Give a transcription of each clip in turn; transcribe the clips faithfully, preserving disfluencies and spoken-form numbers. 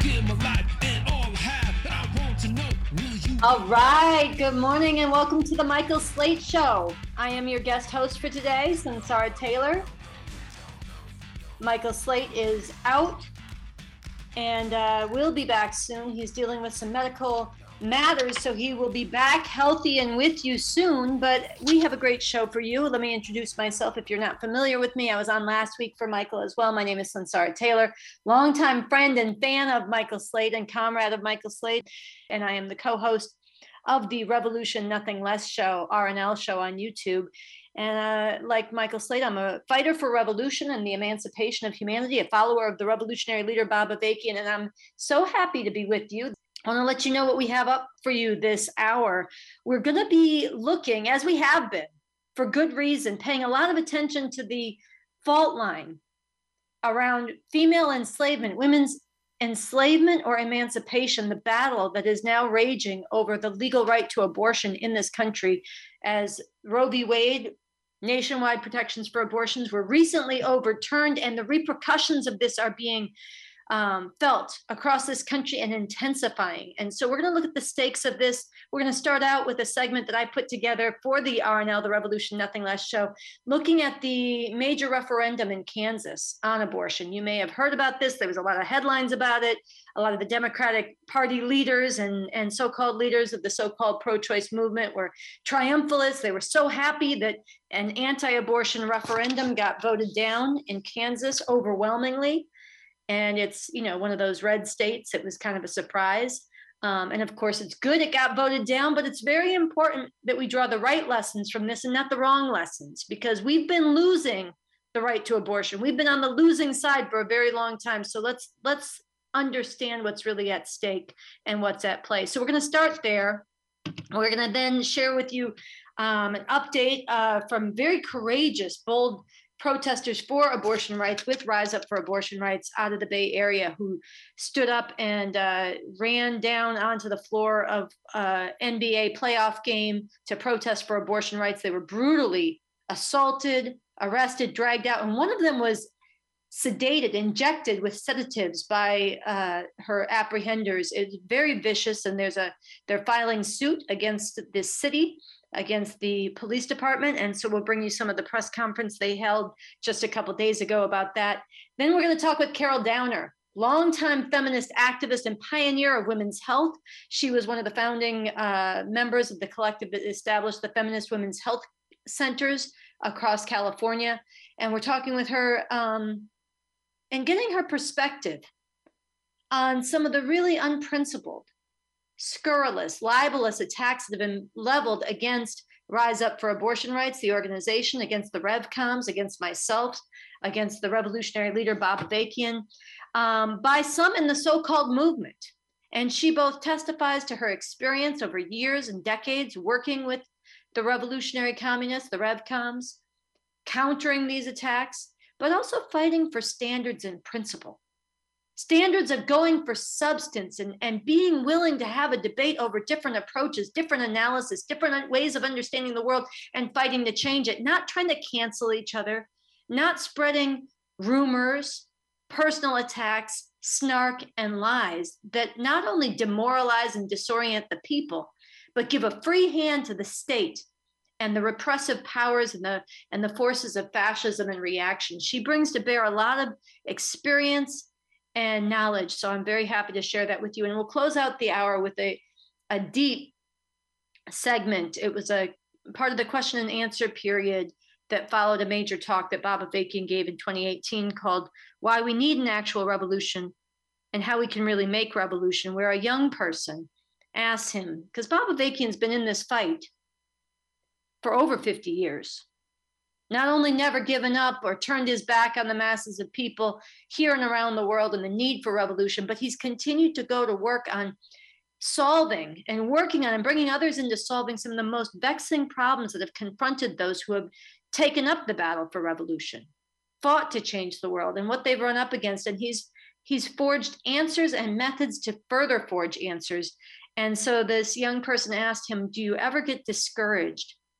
give my life and all I have. And I want to know, will you? All right. Good morning and welcome to the Michael Slate Show. I am your guest host for today, Sunsara Taylor. Michael Slate is out and uh, will be back soon. He's dealing with some medical matters, so he will be back healthy and with you soon. But we have a great show for you. Let me introduce myself if you're not familiar with me. I was on last week for Michael as well. My name is Sunsara Taylor, longtime friend and fan of Michael Slate and comrade of Michael Slate. And I am the co-host of the Revolution Nothing Less show, R N L show on YouTube. And uh, like Michael Slate, I'm a fighter for revolution and the emancipation of humanity, a follower of the revolutionary leader, Bob Avakian, and I'm so happy to be with you. I want to let you know what we have up for you this hour. We're going to be looking, as we have been, for good reason, paying a lot of attention to the fault line around female enslavement, women's enslavement or emancipation, the battle that is now raging over the legal right to abortion in this country as Roe v. Wade, nationwide protections for abortions, were recently overturned, and the repercussions of this are being um, felt across this country and intensifying. And so we're going to look at the stakes of this. We're going to start out with a segment that I put together for the R N L, the Revolution Nothing Less show, looking at the major referendum in Kansas on abortion. You may have heard about this. There was a lot of headlines about it. A lot of the Democratic Party leaders and, and so-called leaders of the so-called pro-choice movement were triumphalists. They were so happy that an anti-abortion referendum got voted down in Kansas overwhelmingly. And it's, you know, one of those red states. It was kind of a surprise. Um, and of course, it's good it got voted down, but it's very important that we draw the right lessons from this and not the wrong lessons, because we've been losing the right to abortion. We've been on the losing side for a very long time. So let's let's understand what's really at stake and what's at play. So we're going to start there. We're going to then share with you um, an update uh, from very courageous, bold protesters for abortion rights with Rise Up for Abortion Rights out of the Bay Area, who stood up and uh, ran down onto the floor of uh, N B A playoff game to protest for abortion rights. They were brutally assaulted, arrested, dragged out, and one of them was sedated, injected with sedatives by uh, her apprehenders. It's very vicious, and there's a they're filing suit against this city, against the police department. And so we'll bring you some of the press conference they held just a couple of days ago about that. Then we're going to talk with Carol Downer, longtime feminist activist and pioneer of women's health. She was one of the founding uh, members of the collective that established the Feminist Women's Health Centers across California. And we're talking with her um, and getting her perspective on some of the really unprincipled, scurrilous, libelous attacks that have been leveled against Rise Up for Abortion Rights, the organization, against the RevComs, against myself, against the revolutionary leader, Bob Avakian, um, by some in the so-called movement. And she both testifies to her experience over years and decades working with the revolutionary communists, the RevComs, countering these attacks, but also fighting for standards and principle. Standards of going for substance and, and being willing to have a debate over different approaches, different analysis, different ways of understanding the world and fighting to change it, not trying to cancel each other, not spreading rumors, personal attacks, snark, and lies that not only demoralize and disorient the people, but give a free hand to the state and the repressive powers and the, and the forces of fascism and reaction. She brings to bear a lot of experience and knowledge. So I'm very happy to share that with you. And we'll close out the hour with a, a deep segment. It was a part of the question and answer period that followed a major talk that Bob Avakian gave in twenty eighteen called Why We Need an Actual Revolution and How We Can Really Make Revolution, where a young person asked him, because Bob Avakian's been in this fight for over fifty years, not only never given up or turned his back on the masses of people here and around the world and the need for revolution, but he's continued to go to work on solving and working on and bringing others into solving some of the most vexing problems that have confronted those who have taken up the battle for revolution, fought to change the world and what they've run up against. And he's he's forged answers and methods to further forge answers. And so this young person asked him, do you ever get discouraged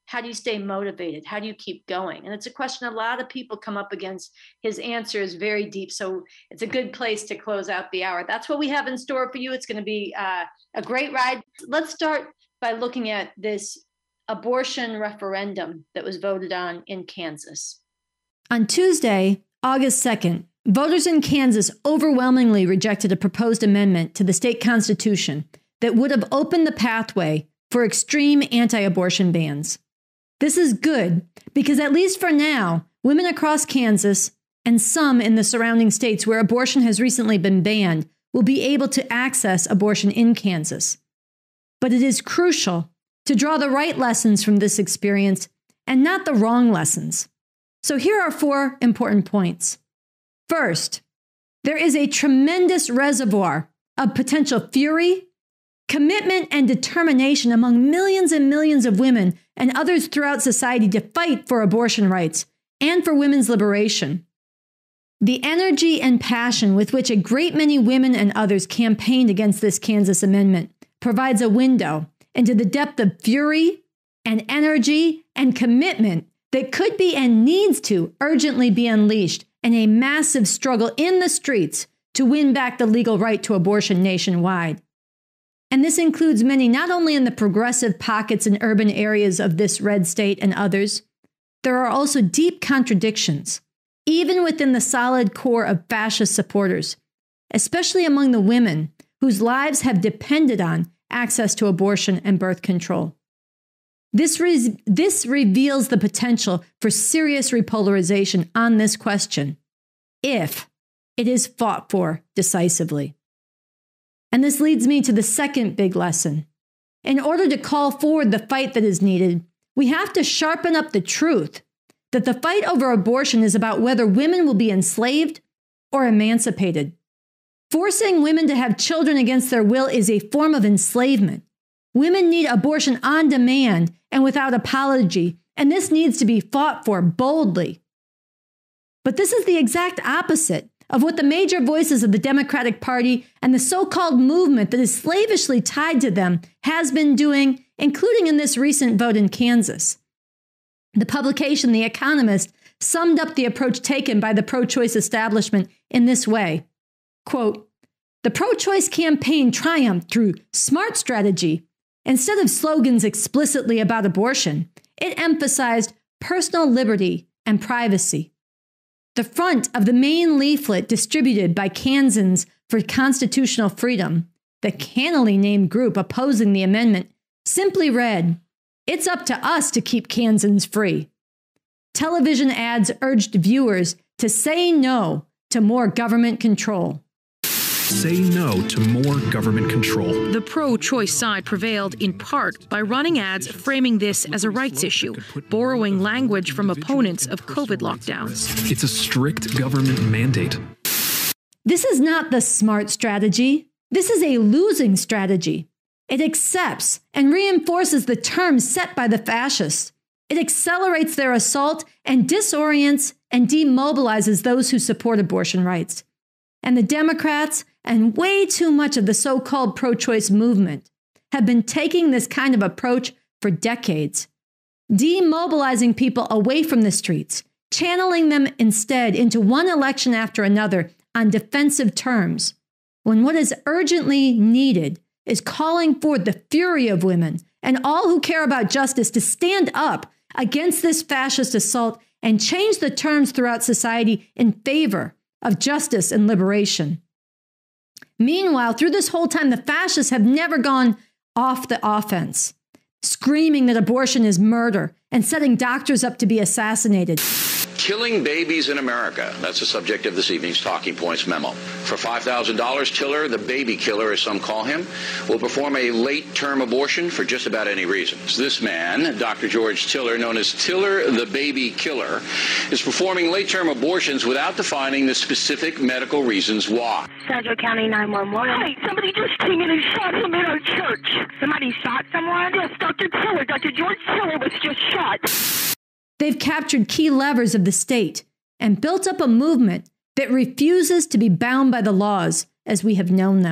How do you stay motivated? How do you keep going? And it's a question a lot of people come up against. His answer is very deep. So it's a good place to close out the hour. That's what we have in store for you. It's going to be uh, a great ride. Let's start by looking at this abortion referendum that was voted on in Kansas. On Tuesday, August second, voters in Kansas overwhelmingly rejected a proposed amendment to the state constitution that would have opened the pathway for extreme anti-abortion bans. This is good because, at least for now, women across Kansas and some in the surrounding states where abortion has recently been banned will be able to access abortion in Kansas. But it is crucial to draw the right lessons from this experience and not the wrong lessons. So here are four important points. First, there is a tremendous reservoir of potential fury, commitment, and determination among millions and millions of women and others throughout society to fight for abortion rights and for women's liberation. The energy and passion with which a great many women and others campaigned against this Kansas amendment provides a window into the depth of fury and energy and commitment that could be and needs to urgently be unleashed in a massive struggle in the streets to win back the legal right to abortion nationwide. And this includes many not only in the progressive pockets and urban areas of this red state and others, there are also deep contradictions, even within the solid core of fascist supporters, especially among the women whose lives have depended on access to abortion and birth control. This, re- this reveals the potential for serious repolarization on this question, if it is fought for decisively. And this leads me to the second big lesson. In order to call forward the fight that is needed, we have to sharpen up the truth that the fight over abortion is about whether women will be enslaved or emancipated. Forcing women to have children against their will is a form of enslavement. Women need abortion on demand and without apology, and this needs to be fought for boldly. But this is the exact opposite of what the major voices of the Democratic Party and the so-called movement that is slavishly tied to them has been doing, including in this recent vote in Kansas. The publication The Economist summed up the approach taken by the pro-choice establishment in this way, quote, "The pro-choice campaign triumphed through smart strategy. Instead of slogans explicitly about abortion, it emphasized personal liberty and privacy. The front of the main leaflet distributed by Kansans for Constitutional Freedom, the cannily named group opposing the amendment, simply read, 'It's up to us to keep Kansans free.' Television ads urged viewers to say no to more government control." Say no to more government control. The pro-choice side prevailed in part by running ads framing this as a rights issue, borrowing language from opponents of COVID lockdowns. It's a strict government mandate. This is not the smart strategy. This is a losing strategy. It accepts and reinforces the terms set by the fascists. It accelerates their assault and disorients and demobilizes those who support abortion rights. And the Democrats and way too much of the so-called pro-choice movement have been taking this kind of approach for decades, demobilizing people away from the streets, channeling them instead into one election after another on defensive terms, when what is urgently needed is calling forth the fury of women and all who care about justice to stand up against this fascist assault and change the terms throughout society in favor of justice and liberation. Meanwhile, through this whole time, the fascists have never gone off the offense, screaming that abortion is murder and setting doctors up to be assassinated. Killing babies in America. That's the subject of this evening's Talking Points memo. For five thousand dollars, Tiller, the baby killer as some call him, will perform a late-term abortion for just about any reason. This man, Doctor George Tiller, known as Tiller, the baby killer, is performing late-term abortions without defining the specific medical reasons why. Central County nine one one. Hey, somebody just came in and shot him in our church. Somebody shot someone? Yes, Doctor Tiller. Doctor George Tiller was just shot. They've captured key levers of the state and built up a movement that refuses to be bound by the laws as we have known them.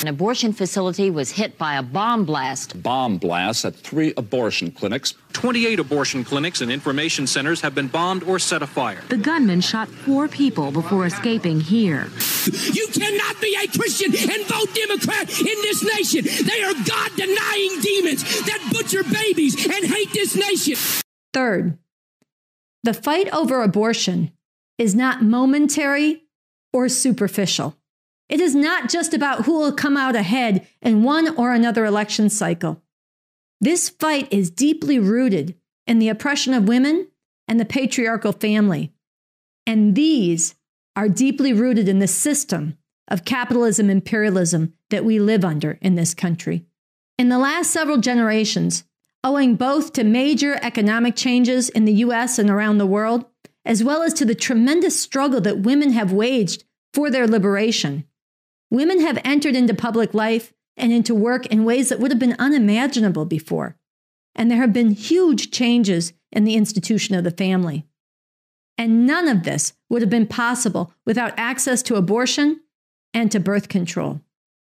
An abortion facility was hit by a bomb blast. Bomb blasts at three abortion clinics. twenty-eight abortion clinics and information centers have been bombed or set afire. The gunman shot four people before escaping here. You cannot be a Christian and vote Democrat in this nation. They are God-denying demons that butcher babies and hate this nation. Third, the fight over abortion is not momentary or superficial. It is not just about who will come out ahead in one or another election cycle. This fight is deeply rooted in the oppression of women and the patriarchal family. And these are deeply rooted in the system of capitalism imperialism that we live under in this country. In the last several generations, owing both to major economic changes in the U S and around the world, as well as to the tremendous struggle that women have waged for their liberation, women have entered into public life and into work in ways that would have been unimaginable before. And there have been huge changes in the institution of the family. And none of this would have been possible without access to abortion and to birth control.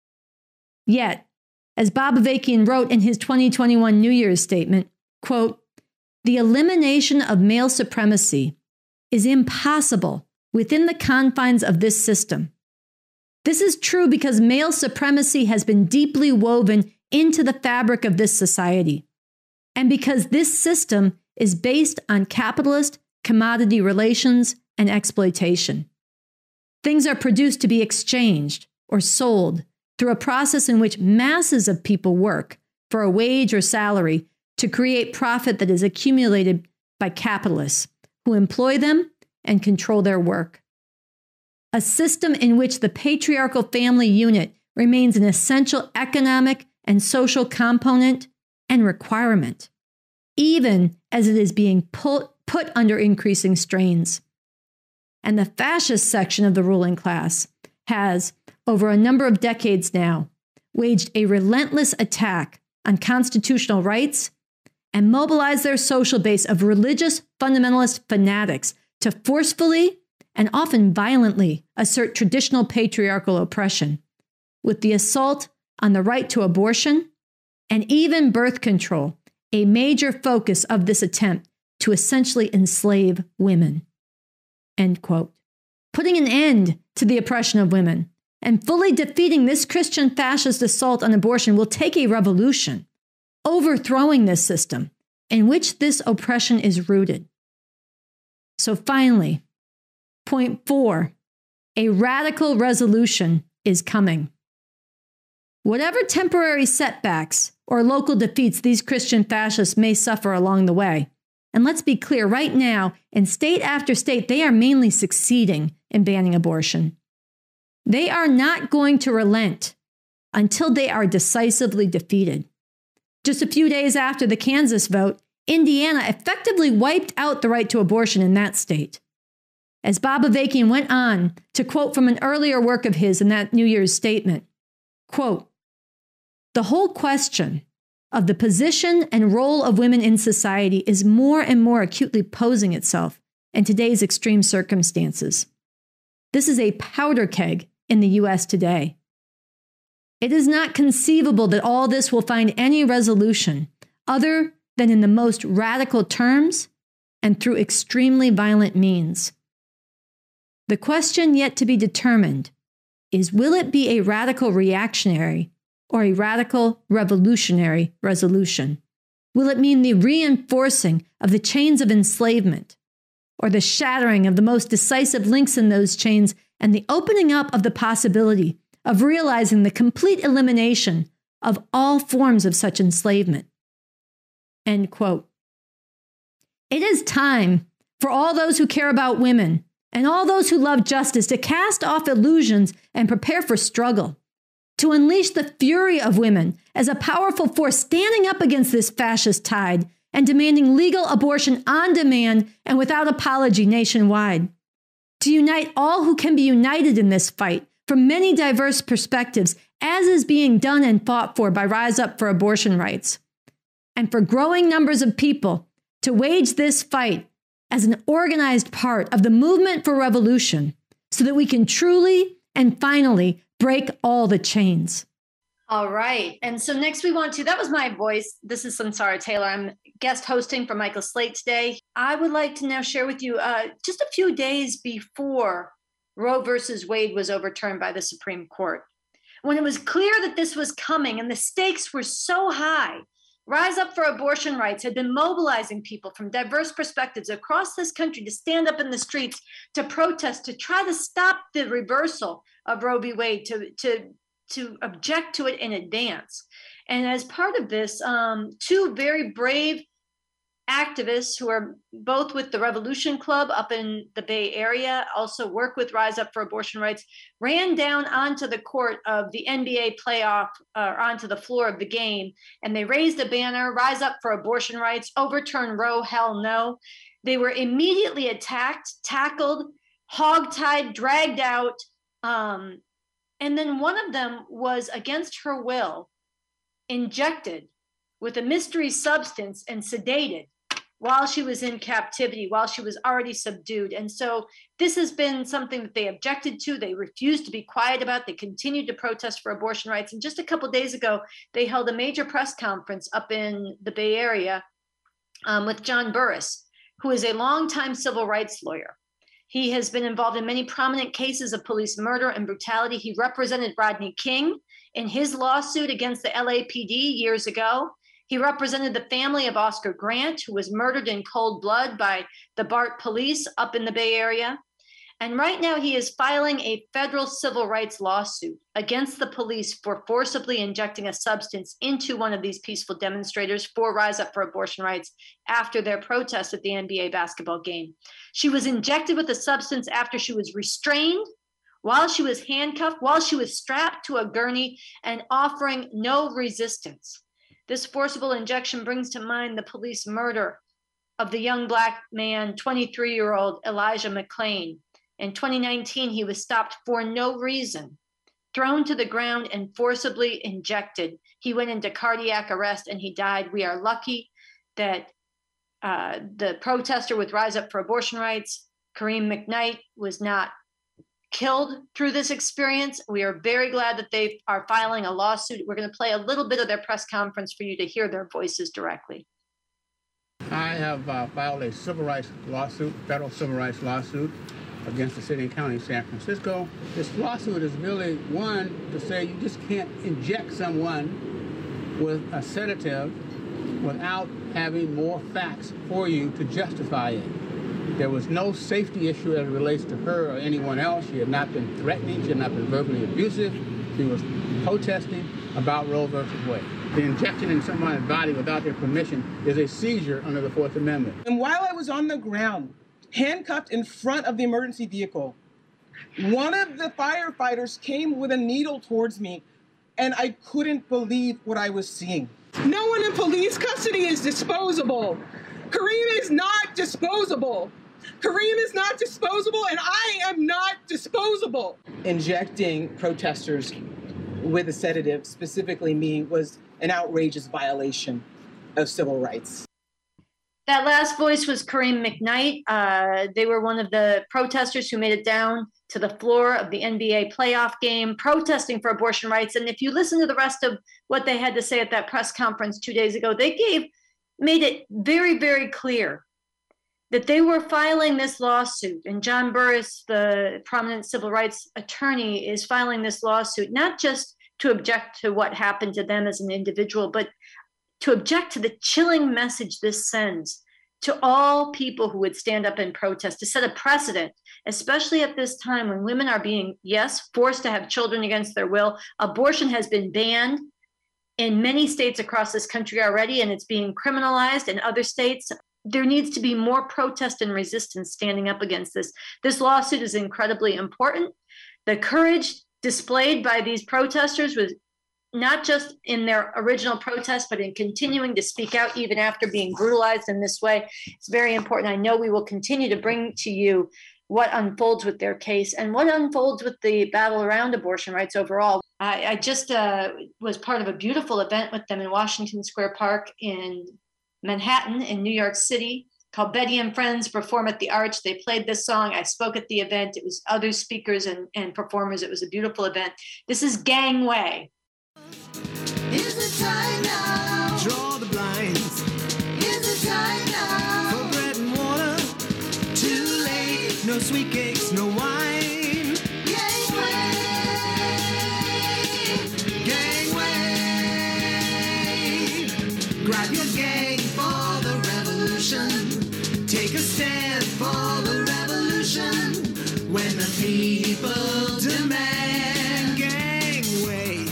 Yet, as Bob Avakian wrote in his twenty twenty-one New Year's statement, quote, "The elimination of male supremacy is impossible within the confines of this system. This is true because male supremacy has been deeply woven into the fabric of this society, and because this system is based on capitalist commodity relations and exploitation. Things are produced to be exchanged or sold through a process in which masses of people work for a wage or salary to create profit that is accumulated by capitalists who employ them and control their work. A system in which the patriarchal family unit remains an essential economic and social component and requirement, even as it is being put, put under increasing strains. And the fascist section of the ruling class has, over a number of decades now, waged a relentless attack on constitutional rights and mobilized their social base of religious fundamentalist fanatics to forcefully and often violently assert traditional patriarchal oppression, with the assault on the right to abortion and even birth control, a major focus of this attempt to essentially enslave women." End quote. Putting an end to the oppression of women and fully defeating this Christian fascist assault on abortion will take a revolution, overthrowing this system in which this oppression is rooted. So finally, point four, a radical resolution is coming. Whatever temporary setbacks or local defeats these Christian fascists may suffer along the way, and let's be clear, right now, in state after state, they are mainly succeeding in banning abortion. They are not going to relent until they are decisively defeated. Just a few days after the Kansas vote, Indiana effectively wiped out the right to abortion in that state. As Bob Avakian went on to quote from an earlier work of his in that New Year's statement, quote, "The whole question of the position and role of women in society is more and more acutely posing itself in today's extreme circumstances. This is a powder keg in the U S today. It is not conceivable that all this will find any resolution other than in the most radical terms and through extremely violent means. The question yet to be determined is, will it be a radical reactionary or a radical revolutionary resolution? Will it mean the reinforcing of the chains of enslavement, or the shattering of the most decisive links in those chains and the opening up of the possibility of realizing the complete elimination of all forms of such enslavement?" End quote. It is time for all those who care about women and all those who love justice to cast off illusions and prepare for struggle, to unleash the fury of women as a powerful force standing up against this fascist tide and demanding legal abortion on demand and without apology nationwide, to unite all who can be united in this fight from many diverse perspectives, as is being done and fought for by Rise Up for Abortion Rights, and for growing numbers of people to wage this fight as an organized part of the movement for revolution so that we can truly and finally break all the chains. All right. And so next we want to, that was my voice. This is Samsara Taylor. I'm guest hosting for Michael Slate today. I would like to now share with you uh, just a few days before Roe versus Wade was overturned by the Supreme Court, when it was clear that this was coming and the stakes were so high. Rise Up for Abortion Rights had been mobilizing people from diverse perspectives across this country to stand up in the streets, to protest, to try to stop the reversal of Roe v. Wade, to, to, to object to it in advance. And as part of this, um, two very brave activists who are both with the Revolution Club up in the Bay Area, also work with Rise Up for Abortion Rights, ran down onto the court of the N B A playoff, or uh, onto the floor of the game, and they raised a banner, Rise Up for Abortion Rights, overturn Roe, hell no. They were immediately attacked, tackled, hogtied, dragged out, um, and then one of them was, against her will, injected with a mystery substance and sedated while she was in captivity, while she was already subdued. And so this has been something that they objected to. They refused to be quiet about. They continued to protest for abortion rights. And just a couple of days ago, they held a major press conference up in the Bay Area um, with John Burris, who is a longtime civil rights lawyer. He has been involved in many prominent cases of police murder and brutality. He represented Rodney King in his lawsuit against the L A P D years ago. He represented the family of Oscar Grant, who was murdered in cold blood by the BART police up in the Bay Area. And right now he is filing a federal civil rights lawsuit against the police for forcibly injecting a substance into one of these peaceful demonstrators for Rise Up for Abortion Rights after their protest at the N B A basketball game. She was injected with the substance after she was restrained, while she was handcuffed, while she was strapped to a gurney and offering no resistance. This forcible injection brings to mind the police murder of the young Black man, twenty-three-year-old Elijah McClain. In twenty nineteen, he was stopped for no reason, thrown to the ground and forcibly injected. He went into cardiac arrest and he died. We are lucky that uh, the protester with Rise Up for Abortion Rights, Kareem McKnight, was not killed through this experience. We are very glad that they are filing a lawsuit. We're going to play a little bit of their press conference for you to hear their voices directly. I have uh, filed a civil rights lawsuit, federal civil rights lawsuit, against the city and county of San Francisco. This lawsuit is really one to say you just can't inject someone with a sedative without having more facts for you to justify it. There was no safety issue as it relates to her or anyone else. She had not been threatening. She had not been verbally abusive. She was protesting about Roe versus Wade. The injection in someone's body without their permission is a seizure under the Fourth Amendment. And while I was on the ground, handcuffed in front of the emergency vehicle, one of the firefighters came with a needle towards me, and I couldn't believe what I was seeing. No one in police custody is disposable. Kareem is not disposable. Kareem is not disposable, and I am not disposable. Injecting protesters with a sedative, specifically me, was an outrageous violation of civil rights. That last voice was Kareem McKnight. Uh, they were one of the protesters who made it down to the floor of the N B A playoff game, protesting for abortion rights. And if you listen to the rest of what they had to say at that press conference two days ago, they gave made it very, very clear that they were filing this lawsuit. And John Burris, the prominent civil rights attorney, is filing this lawsuit, not just to object to what happened to them as an individual, but to object to the chilling message this sends to all people who would stand up and protest, to set a precedent, especially at this time when women are being, yes, forced to have children against their will. Abortion has been banned in many states across this country already, and it's being criminalized in other states. There needs to be more protest and resistance standing up against this. This lawsuit is incredibly important. The courage displayed by these protesters was not just in their original protest, but in continuing to speak out even after being brutalized in this way. It's very important. I know we will continue to bring to you what unfolds with their case and what unfolds with the battle around abortion rights overall. I, I just uh, was part of a beautiful event with them in Washington Square Park in Manhattan in New York City called Betty and Friends Perform at the Arch. They played this song. I spoke at the event. It was other speakers and, and performers. It was a beautiful event. This is Gangway. sweet cakes, no wine. Gangway, gangway. Grab your gang for the revolution. Take a stand for the revolution. When the people demand gangway.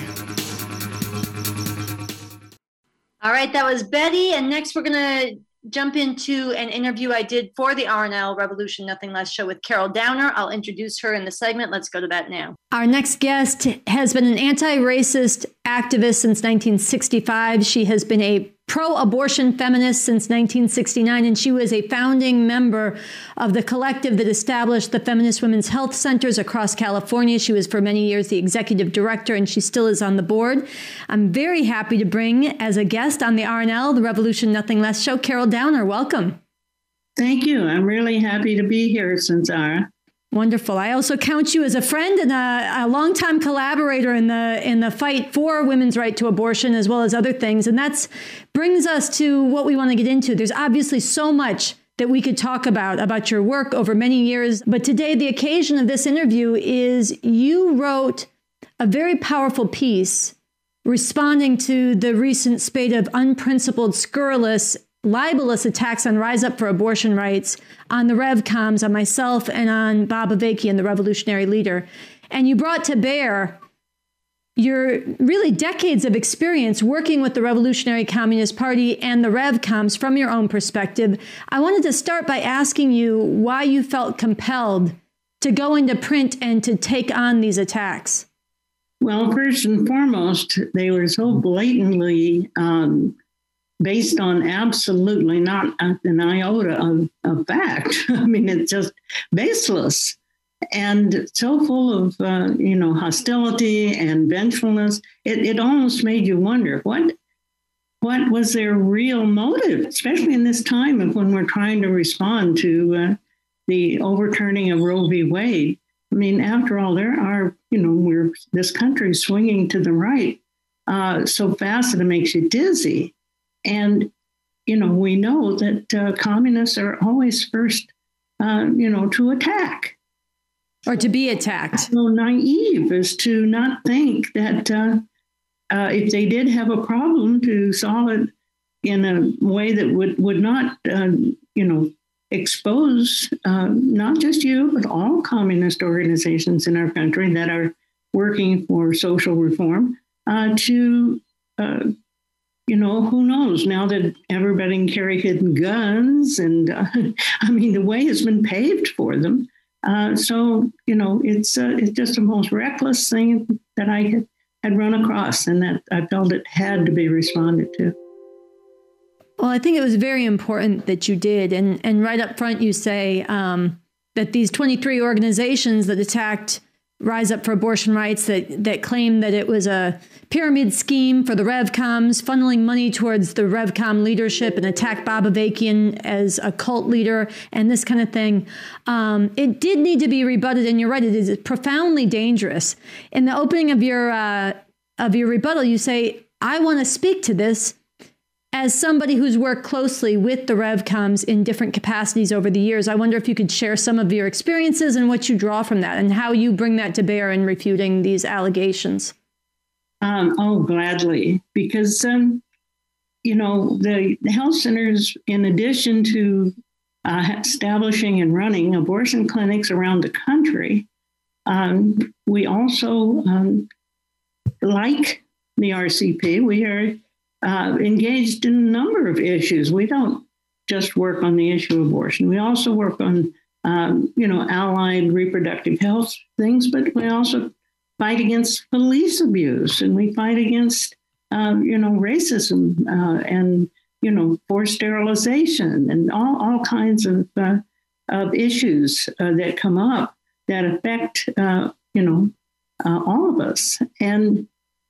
All right, that was Betty. And next we're going to jump into an interview I did for the R N L Revolution Nothing Less show with Carol Downer. I'll introduce her in the segment. Let's go to that now. Our next guest has been an anti-racist activist since nineteen sixty-five. She has been a pro-abortion feminist since nineteen sixty-nine, and she was a founding member of the collective that established the Feminist Women's Health Centers across California. She was for many years the executive director, and she still is on the board. I'm very happy to bring as a guest on the R N L, the Revolution Nothing Less show, Carol Downer. Welcome. Thank you. I'm really happy to be here, Sanzara. Wonderful. I also count you as a friend and a, a longtime collaborator in the in the fight for women's right to abortion, as well as other things. And that's brings us to what we want to get into. There's obviously so much that we could talk about, about your work over many years. But today, the occasion of this interview is you wrote a very powerful piece responding to the recent spate of unprincipled, scurrilous, libelous attacks on Rise Up for Abortion Rights, on the RevComs, on myself, and on Bob Avakian, the revolutionary leader. And you brought to bear your really decades of experience working with the Revolutionary Communist Party and the RevComs from your own perspective. I wanted to start by asking you why you felt compelled to go into print and to take on these attacks. Well, first and foremost, they were so blatantly um, based on absolutely not an iota of, of fact. I mean, it's just baseless and so full of, uh, you know, hostility and vengefulness. It, it almost made you wonder, what, what was their real motive, especially in this time of when we're trying to respond to uh, the overturning of Roe v. Wade. I mean, after all, there are, you know, we're this country swinging to the right uh, so fast that it makes you dizzy. And, you know, we know that uh, communists are always first, uh, you know, to attack. Or to be attacked. So naive as to not think that uh, uh, if they did have a problem, to solve it in a way that would, would not, uh, you know, expose uh, not just you, but all communist organizations in our country that are working for social reform uh, to, uh, you know, who knows, now that everybody can carry hidden guns and, uh, I mean, the way has been paved for them. Uh, so, you know, it's uh, it's just the most reckless thing that I had, had run across, and that I felt it had to be responded to. Well, I think it was very important that you did. And, and right up front, you say um, that these twenty-three organizations that attacked Rise Up for Abortion Rights, that, that claimed that it was a pyramid scheme for the RevComs, funneling money towards the RevCom leadership, and attacked Bob Avakian as a cult leader and this kind of thing. Um, it did need to be rebutted. And you're right, it is profoundly dangerous. In the opening of your, uh, of your rebuttal, you say, I want to speak to this as somebody who's worked closely with the RevComs in different capacities over the years. I wonder if you could share some of your experiences and what you draw from that and how you bring that to bear in refuting these allegations. Um, oh, gladly, because, um, you know, the, the health centers, in addition to uh, establishing and running abortion clinics around the country, um, we also, um, like the R C P, we are Uh, engaged in a number of issues. We don't just work on the issue of abortion. We also work on, um, you know, allied reproductive health things, but we also fight against police abuse, and we fight against, uh, you know, racism uh, and, you know, forced sterilization and all, all kinds of, uh, of issues uh, that come up that affect, uh, you know, uh, all of us. And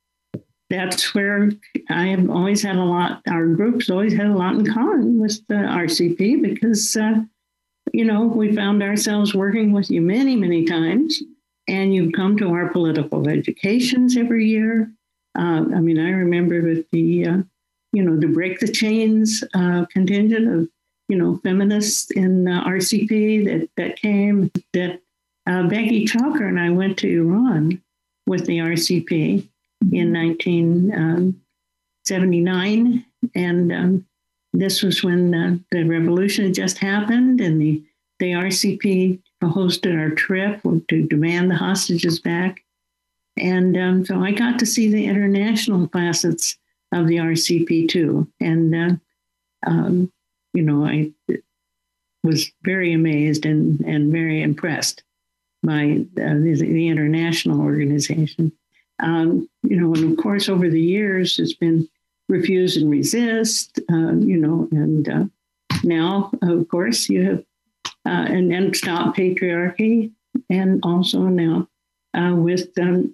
that's where I have always had a lot, our group's always had a lot in common with the R C P, because, uh, you know, we found ourselves working with you many, many times, and you've come to our political educations every year. Uh, I mean, I remember with the, uh, you know, the Break the Chains uh, contingent of you know, feminists in uh, R C P that, that came, that uh, Becky Chalker and I went to Iran with the R C P in nineteen seventy-nine. And um, this was when uh, the revolution had just happened, and the, the R C P hosted our trip to demand the hostages back. And um, so I got to see the international facets of the R C P too. And, uh, um, you know, I was very amazed and, and very impressed by uh, the, the international organization. Um, you know, and of course, over the years, it's been Refuse and Resist, uh, you know, and uh, now, of course, you have, uh, and, and Stop Patriarchy, and also now uh, with, um,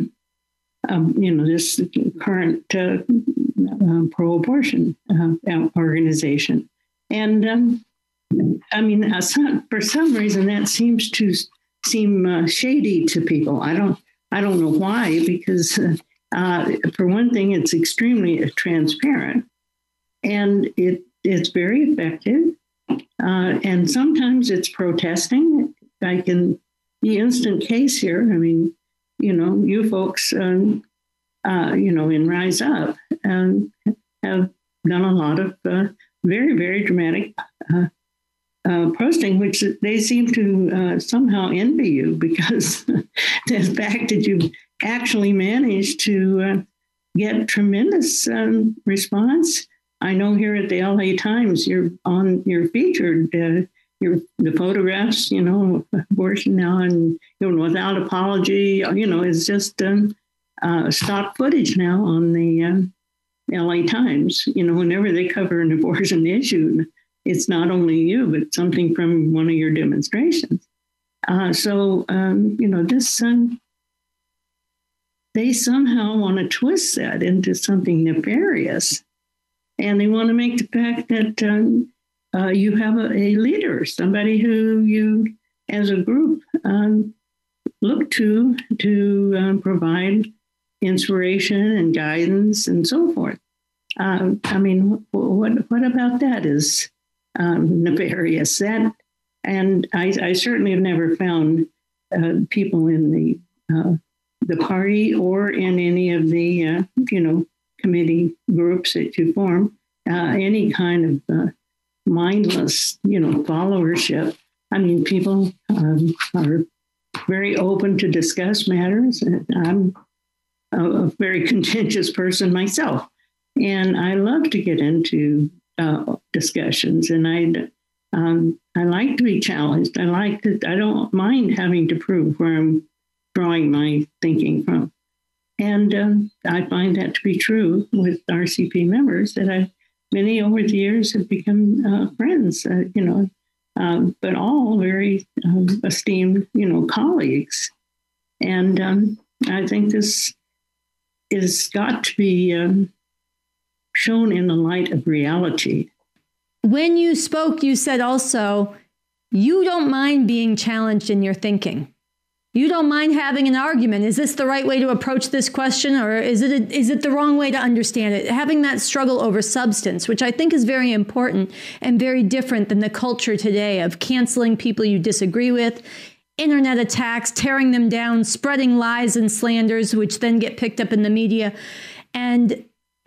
um, you know, this current uh, uh, pro-abortion uh, organization. And um, I mean, uh, some, for some reason, that seems to seem uh, shady to people. I don't, I don't know why, because uh, uh, for one thing, it's extremely transparent, and it it's very effective. Uh, and sometimes it's protesting. Like in the instant case here, I mean, you know, you folks, um, uh, you know, in Rise Up, um, have done a lot of uh, very, very dramatic uh, uh, posting, which they seem to uh, somehow envy you, because the fact that you actually managed to uh, get tremendous um, response. I know here at the L A Times, you're on, you're featured, uh, your the photographs, you know, abortion now, and you know, without apology, you know, it's just um, uh, stock footage now on the uh, L A Times. You know, whenever they cover an abortion issue, it's not only you, but something from one of your demonstrations. Uh, so, um, you know, this, um, they somehow want to twist that into something nefarious. And they want to make the fact that um, uh, you have a, a leader, somebody who you, as a group, um, look to to um, provide inspiration and guidance and so forth. Uh, I mean, what what about that is um, nefarious? That, and I, I certainly have never found uh, people in the uh, the party or in any of the uh, you know. committee groups that you form, uh, any kind of uh, mindless, you know, followership. I mean, people um, are very open to discuss matters. And I'm a, a very contentious person myself, and I love to get into uh, discussions. And I, um, I like to be challenged. I like to. I don't mind having to prove where I'm drawing my thinking from. And um, I find that to be true with R C P members, that I, many over the years have become uh, friends, uh, you know, um, but all very um, esteemed, you know, colleagues. And um, I think this is got to be um, shown in the light of reality. When you spoke, you said also, you don't mind being challenged in your thinking. You don't mind having an argument. Is this the right way to approach this question, or is it a, is it the wrong way to understand it? Having that struggle over substance, which I think is very important and very different than the culture today of canceling people you disagree with, internet attacks, tearing them down, spreading lies and slanders, which then get picked up in the media. And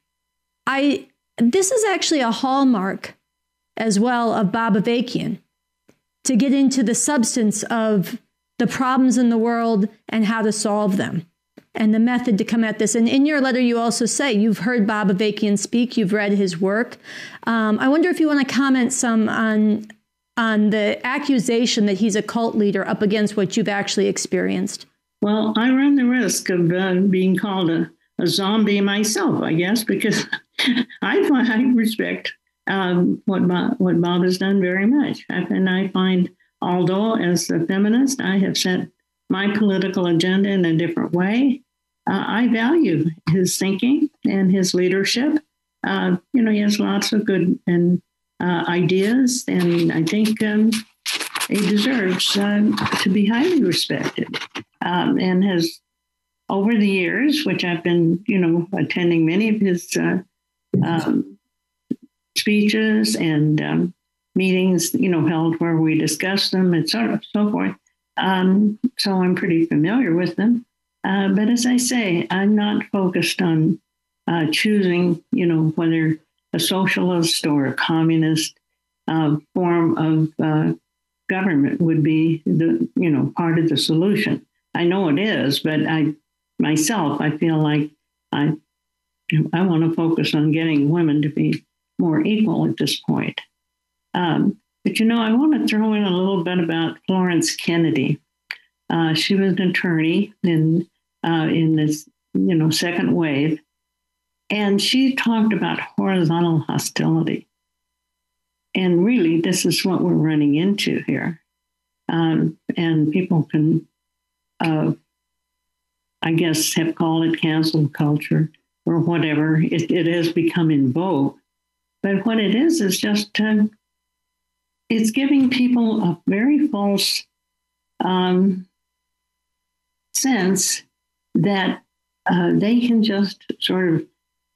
I, this is actually a hallmark as well of Bob Avakian, to get into the substance of the problems in the world and how to solve them, and the method to come at this. And in your letter, you also say you've heard Bob Avakian speak, you've read his work. Um, I wonder if you want to comment some on, on the accusation that he's a cult leader up against what you've actually experienced. Well, I run the risk of uh, being called a, a zombie myself, I guess, because I, I respect um, what, Bob, what Bob has done very much. And I find, although as a feminist, I have set my political agenda in a different way, uh, I value his thinking and his leadership. Uh, you know, he has lots of good and uh, ideas, and I think um, he deserves uh, to be highly respected. Um, and has, over the years, which I've been, you know, attending many of his uh, um, speeches and um, meetings, you know, held where we discuss them and so, so forth. Um, so I'm pretty familiar with them. Uh, but as I say, I'm not focused on uh, choosing, you know, whether a socialist or a communist uh, form of uh, government would be the, you know, part of the solution. I know it is, but I myself, I feel like I, I want to focus on getting women to be more equal at this point. Um, but, you know, I want to throw in a little bit about Florence Kennedy. Uh, she was an attorney in, uh, in this, you know, second wave. And she talked about horizontal hostility. And really, this is what we're running into here. Um, and people can, uh, I guess, have called it cancel culture or whatever. It, it has become in vogue. But what it is is just, uh, it's giving people a very false um, sense that uh, they can just sort of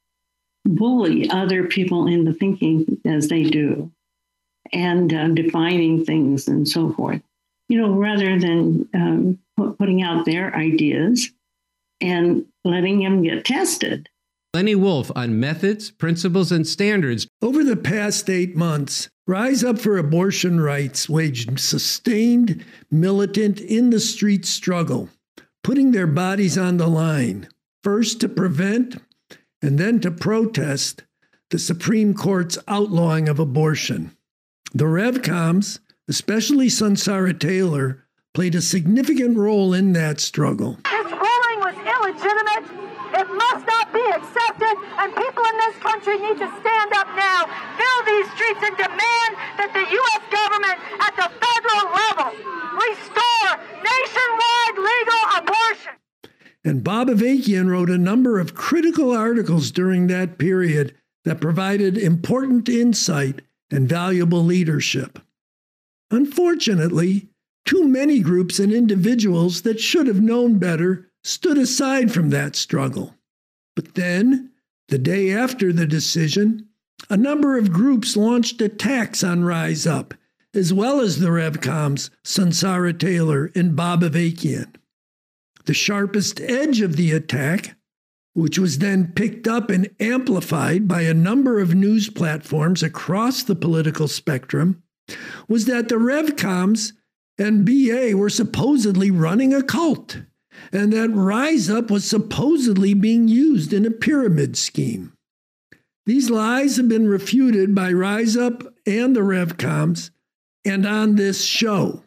bully other people into thinking as they do and uh, defining things and so forth, you know, rather than um, put, putting out their ideas and letting them get tested. Lenny Wolf on methods, principles, and standards. Over the past eight months, Rise Up for Abortion Rights waged sustained, militant, in-the-street struggle, putting their bodies on the line, first to prevent and then to protest the Supreme Court's outlawing of abortion. The RevComs, especially Sunsara Taylor, played a significant role in that struggle. This ruling was illegitimate. It must not be accepted, and people in this country need to stand up now, fill these streets, and demand that the U S government at the federal level restore nationwide legal abortion. And Bob Avakian wrote a number of critical articles during that period that provided important insight and valuable leadership. Unfortunately, too many groups and individuals that should have known better stood aside from that struggle. But then, the day after the decision, a number of groups launched attacks on Rise Up, as well as the RevComs, Sunsara Taylor and Bob Avakian. The sharpest edge of the attack, which was then picked up and amplified by a number of news platforms across the political spectrum, was that the RevComs and B A were supposedly running a cult, and that Rise Up was supposedly being used in a pyramid scheme. These lies have been refuted by Rise Up and the RevComs and on this show.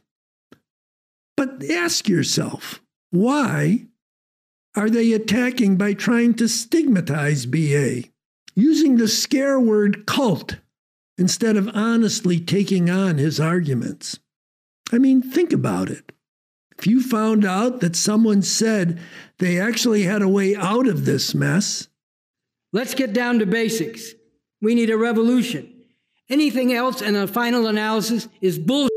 But ask yourself, why are they attacking by trying to stigmatize B A, using the scare word cult instead of honestly taking on his arguments? I mean, think about it. If you found out that someone said they actually had a way out of this mess. Let's get down to basics. We need a revolution. Anything else in a final analysis is bullshit.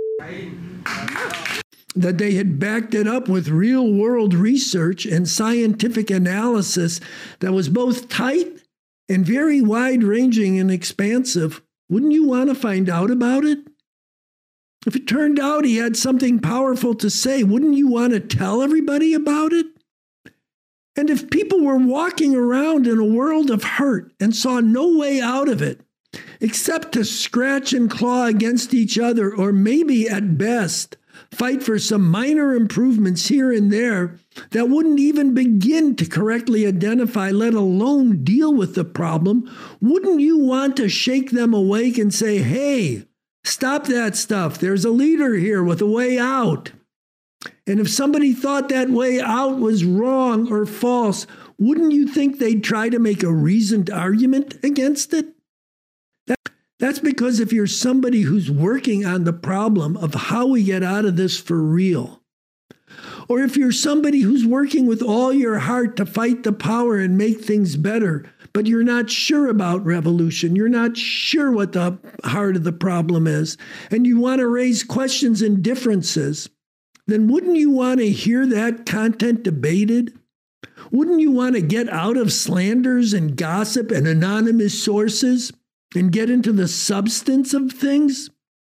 That they had backed it up with real-world research and scientific analysis that was both tight and very wide-ranging and expansive. Wouldn't you want to find out about it? If it turned out he had something powerful to say, wouldn't you want to tell everybody about it? And if people were walking around in a world of hurt and saw no way out of it, except to scratch and claw against each other, or maybe at best, fight for some minor improvements here and there that wouldn't even begin to correctly identify, let alone deal with the problem, wouldn't you want to shake them awake and say, hey, stop that stuff. There's a leader here with a way out. And if somebody thought that way out was wrong or false, wouldn't you think they'd try to make a reasoned argument against it? That, that's because if you're somebody who's working on the problem of how we get out of this for real, or if you're somebody who's working with all your heart to fight the power and make things better, but you're not sure about revolution, you're not sure what the heart of the problem is, and you want to raise questions and differences, then wouldn't you want to hear that content debated? Wouldn't you want to get out of slanders and gossip and anonymous sources and get into the substance of things?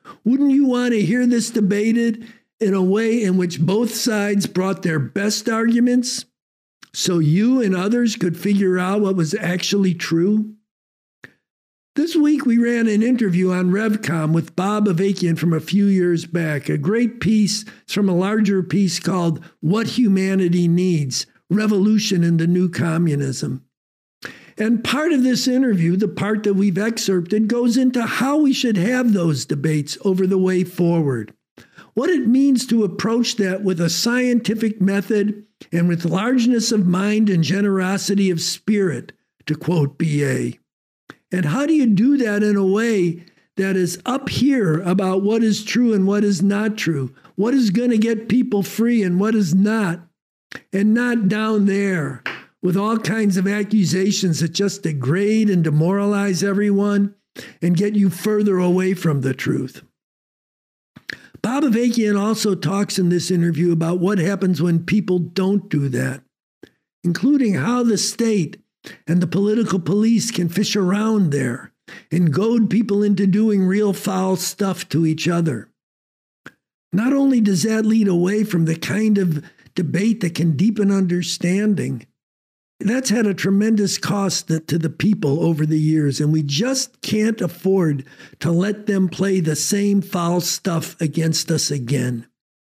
Wouldn't you want to hear this debated in a way in which both sides brought their best arguments so you and others could figure out what was actually true? This week we ran an interview on RevCom with Bob Avakian from a few years back, a great piece. It's from a larger piece called What Humanity Needs, Revolution in the New Communism. And part of this interview, the part that we've excerpted, goes into how we should have those debates over the way forward. What it means to approach that with a scientific method and with largeness of mind and generosity of spirit, to quote B A. And how do you do that in a way that is up here about what is true and what is not true, what is going to get people free and what is not, and not down there with all kinds of accusations that just degrade and demoralize everyone and get you further away from the truth. Bob Avakian also talks in this interview about what happens when people don't do that, including how the state and the political police can fish around there and goad people into doing real foul stuff to each other. Not only does that lead away from the kind of debate that can deepen understanding, that's had a tremendous cost to the people over the years, and we just can't afford to let them play the same foul stuff against us again.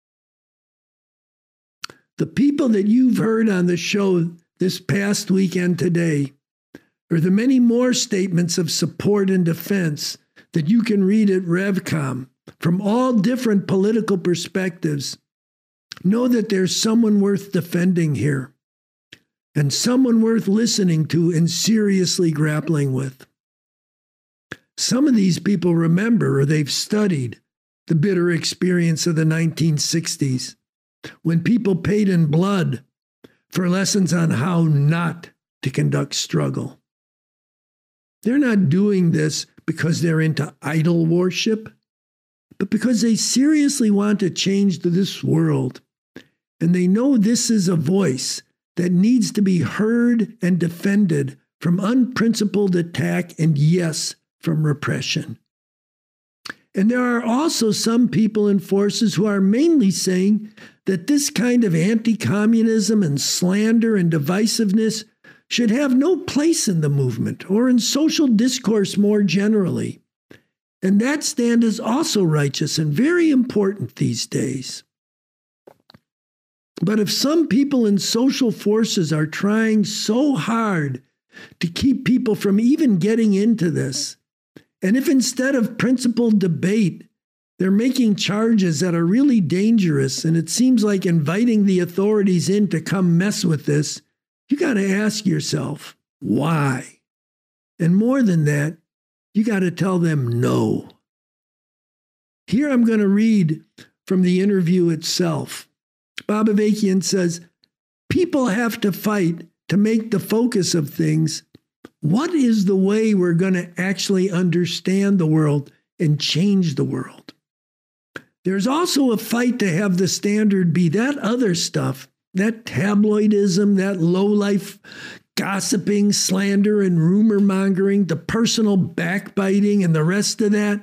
The people that you've heard on the show this past weekend today, or the many more statements of support and defense that you can read at RevCom from all different political perspectives, know that there's someone worth defending here and someone worth listening to and seriously grappling with. Some of these people remember, or they've studied, the bitter experience of the nineteen sixties, when people paid in blood for lessons on how not to conduct struggle. They're not doing this because they're into idol worship, but because they seriously want to change this world. And they know this is a voice that needs to be heard and defended from unprincipled attack and, yes, from repression. And there are also some people and forces who are mainly saying that this kind of anti-communism and slander and divisiveness should have no place in the movement or in social discourse more generally. And that stand is also righteous and very important these days. But if some people in social forces are trying so hard to keep people from even getting into this, and if instead of principled debate, they're making charges that are really dangerous, and it seems like inviting the authorities in to come mess with this, you got to ask yourself, why? And more than that, you got to tell them no. Here I'm going to read from the interview itself. Bob Avakian says, people have to fight to make the focus of things. What is the way we're going to actually understand the world and change the world? There's also a fight to have the standard be that other stuff, that tabloidism, that low-life gossiping, slander, and rumor mongering, the personal backbiting, and the rest of that.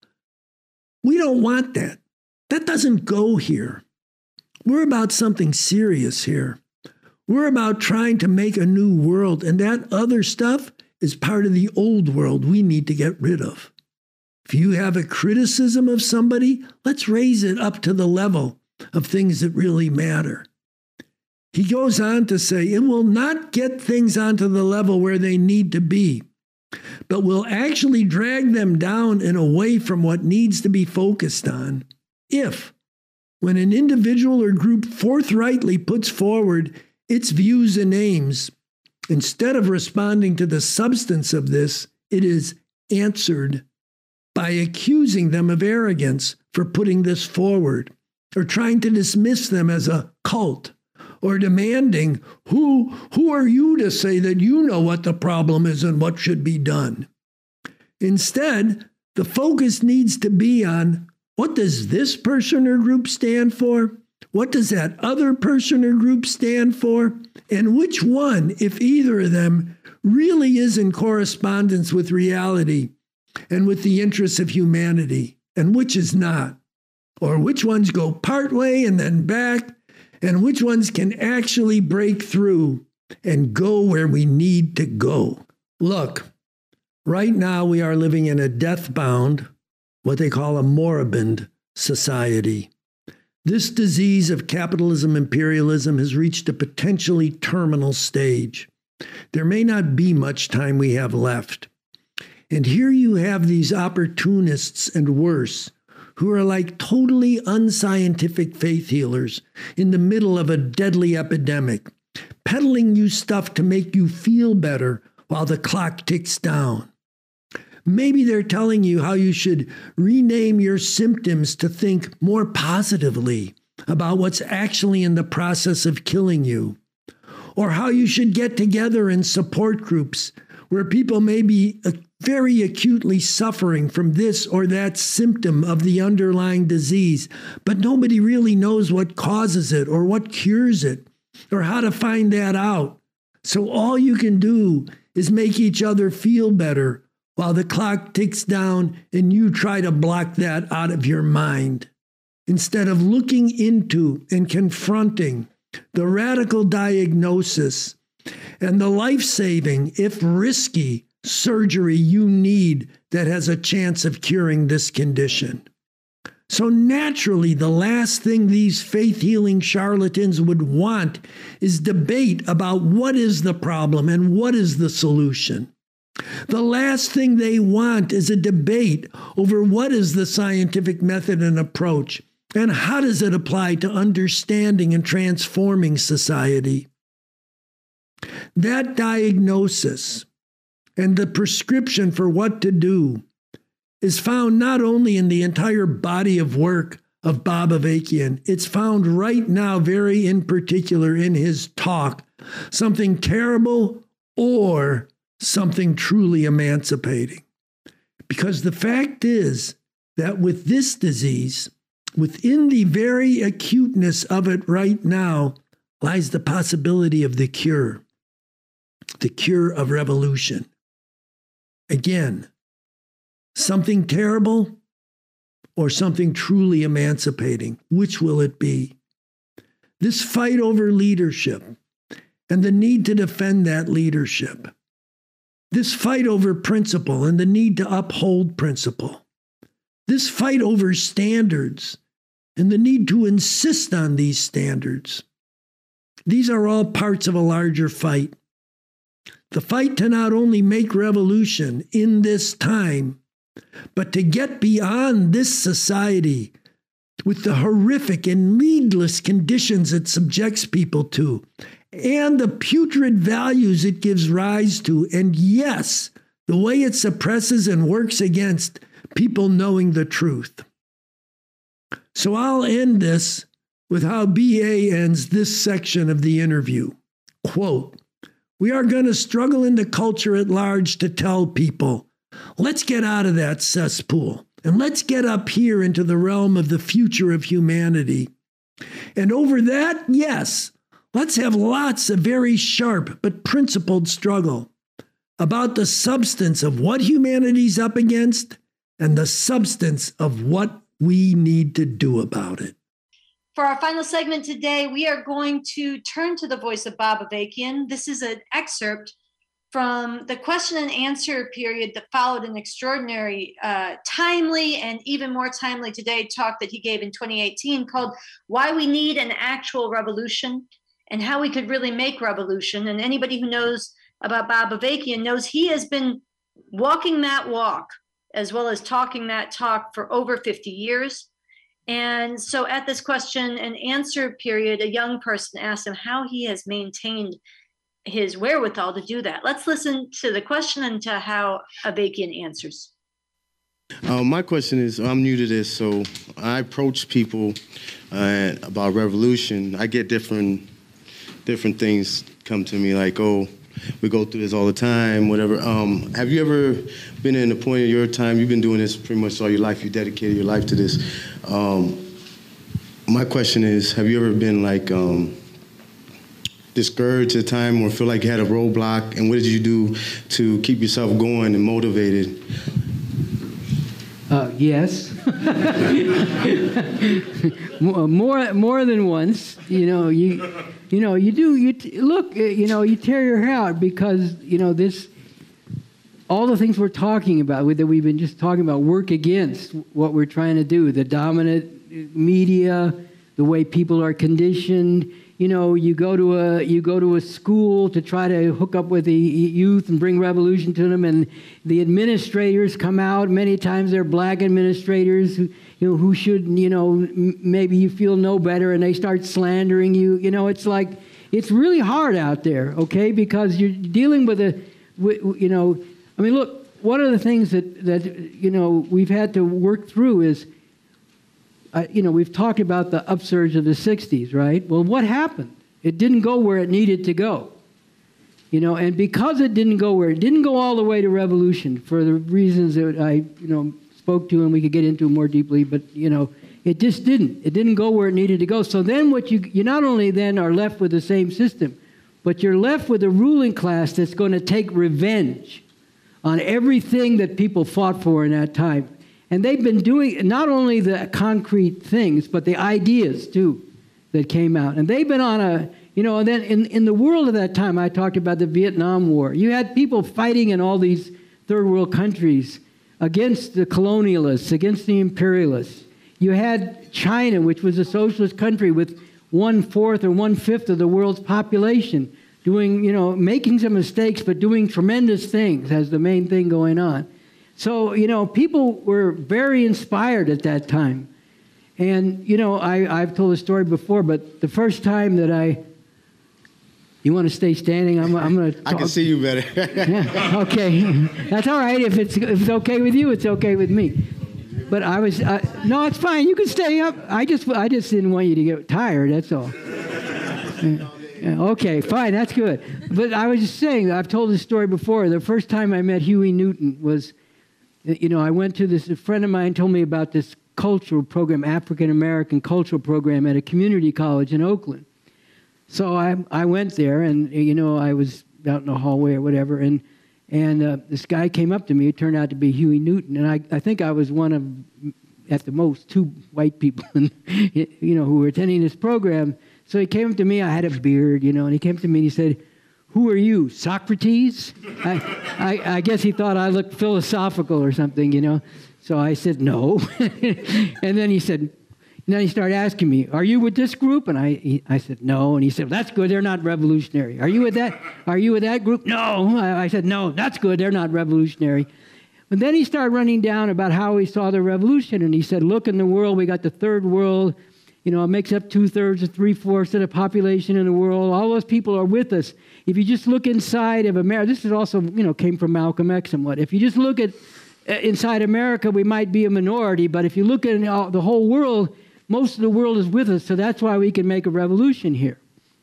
We don't want that. That doesn't go here. We're about something serious here. We're about trying to make a new world, and that other stuff is part of the old world we need to get rid of. If you have a criticism of somebody, let's raise it up to the level of things that really matter. He goes on to say, it will not get things onto the level where they need to be, but will actually drag them down and away from what needs to be focused on if, when an individual or group forthrightly puts forward its views and aims, instead of responding to the substance of this, it is answered by accusing them of arrogance for putting this forward, or trying to dismiss them as a cult, or demanding, who, who are you to say that you know what the problem is and what should be done? Instead, the focus needs to be on, what does this person or group stand for? What does that other person or group stand for? And which one, if either of them, really is in correspondence with reality and with the interests of humanity? and which is not, or which ones go partway and then back, and which ones can actually break through and go where we need to go. Look, right now we are living in a death-bound, what they call a moribund society. This disease of capitalism imperialism has reached a potentially terminal stage. There may not be much time we have left. And here you have these opportunists and worse, who are like totally unscientific faith healers in the middle of a deadly epidemic, peddling you stuff to make you feel better while the clock ticks down. Maybe they're telling you how you should rename your symptoms to think more positively about what's actually in the process of killing you, or how you should get together in support groups where people may be very acutely suffering from this or that symptom of the underlying disease, but nobody really knows what causes it or what cures it or how to find that out. So all you can do is make each other feel better while the clock ticks down and you try to block that out of your mind, instead of looking into and confronting the radical diagnosis and the life-saving, if risky, surgery you need that has a chance of curing this condition. So naturally, the last thing these faith-healing charlatans would want is debate about what is the problem and what is the solution. The last thing they want is a debate over what is the scientific method and approach, and how does it apply to understanding and transforming society. That diagnosis and the prescription for what to do is found not only in the entire body of work of Bob Avakian, it's found right now very in particular in his talk, Something Terrible or Something Truly Emancipating. Because the fact is that with this disease, within the very acuteness of it right now, lies the possibility of the cure, the cure of revolution. Again, something terrible or something truly emancipating? Which will it be? This fight over leadership and the need to defend that leadership. This fight over principle and the need to uphold principle. This fight over standards and the need to insist on these standards. These are all parts of a larger fight. The fight to not only make revolution in this time, but to get beyond this society with the horrific and needless conditions it subjects people to, and the putrid values it gives rise to, and yes, the way it suppresses and works against people knowing the truth. So I'll end this with how B A ends this section of the interview. Quote, "We are going to struggle in the culture at large to tell people, let's get out of that cesspool and let's get up here into the realm of the future of humanity. And over that, yes, let's have lots of very sharp but principled struggle about the substance of what humanity's up against and the substance of what we need to do about it." For our final segment today, we are going to turn to the voice of Bob Avakian. This is an excerpt from the question and answer period that followed an extraordinary, uh, timely, and even more timely today talk that he gave in twenty eighteen called Why We Need an Actual Revolution and How We Could Really Make Revolution. And anybody who knows about Bob Avakian knows he has been walking that walk as well as talking that talk for over fifty years. And so at this question and answer period, a young person asked him how he has maintained his wherewithal to do that. Let's listen to the question and to how Avakian answers. Uh, my question is, I'm new to this, so I approach people uh, about revolution. I get different different things come to me like, oh, we go through this all the time, whatever. Um, have you ever been in a point in your time, you've been doing this pretty much all your life, you dedicated your life to this. Um, my question is, have you ever been like um, discouraged at a time or feel like you had a roadblock, and what did you do to keep yourself going and motivated? Uh, yes. more more than once. You know, you you know, you do you t- look, you know, you tear your hair out because, you know, this all the things we're talking about that we've been just talking about work against what we're trying to do, the dominant media, the way people are conditioned. You know, you go to a you go to a school to try to hook up with the youth and bring revolution to them, and the administrators come out. Many times they're black administrators who, you know, who should, you know, m- maybe you feel no better, and they start slandering you. You know, it's like it's really hard out there, okay, because you're dealing with a, with, you know, I mean, look, one of the things that that you know we've had to work through is. Uh, you know, we've talked about the upsurge of the sixties, right? Well, what happened? It didn't go where it needed to go. You know, and because it didn't go where it didn't go all the way to revolution for the reasons that I, you know, spoke to and we could get into more deeply, but, you know, it just didn't. It didn't go where it needed to go. So then what you, you not only then are left with the same system, but you're left with a ruling class that's going to take revenge on everything that people fought for in that time. And they've been doing not only the concrete things, but the ideas, too, that came out. And they've been on a, you know, and then in, in the world of that time, I talked about the Vietnam War. You had people fighting in all these third world countries against the colonialists, against the imperialists. You had China, which was a socialist country with one-fourth or one-fifth of the world's population, doing, you know, making some mistakes, but doing tremendous things as the main thing going on. So, you know, people were very inspired at that time. And, you know, I, I've told a story before, but the first time that I... You want to stay standing? I'm, I'm going to talk. I can see you better. Yeah, okay. That's all right. If it's, if it's okay with you, it's okay with me. But I was... Uh, no, it's fine. You can stay up. I just, I just didn't want you to get tired, that's all. Yeah. Yeah, okay, fine. That's good. But I was just saying, I've told this story before. The first time I met Huey Newton was... You know, I went to this, a friend of mine told me about this cultural program, African-American cultural program at a community college in Oakland. So I I went there, and, you know, I was out in the hallway or whatever, and and uh, this guy came up to me. It turned out to be Huey Newton, and I, I think I was one of, at the most, two white people, you know, who were attending this program. So he came up to me. I had a beard, you know, and he came to me and he said, "Who are you, Socrates?" I, I, I guess he thought I looked philosophical or something, you know. So I said, no. And then he said, and then he started asking me, "Are you with this group?" And I he, I said, no. And he said, well, "That's good. They're not revolutionary." "Are you with that? Are you with that group?" "No." I, I said, "No, that's good. They're not revolutionary." But then he started running down about how he saw the revolution. And he said, "Look in the world, we got the third world. You know, it makes up two-thirds or three-fourths of the population in the world. All those people are with us. If you just look inside of America," this is also, you know, came from Malcolm X somewhat. "If you just look at uh, inside America, we might be a minority, but if you look at uh, the whole world, most of the world is with us, so that's why we can make a revolution here."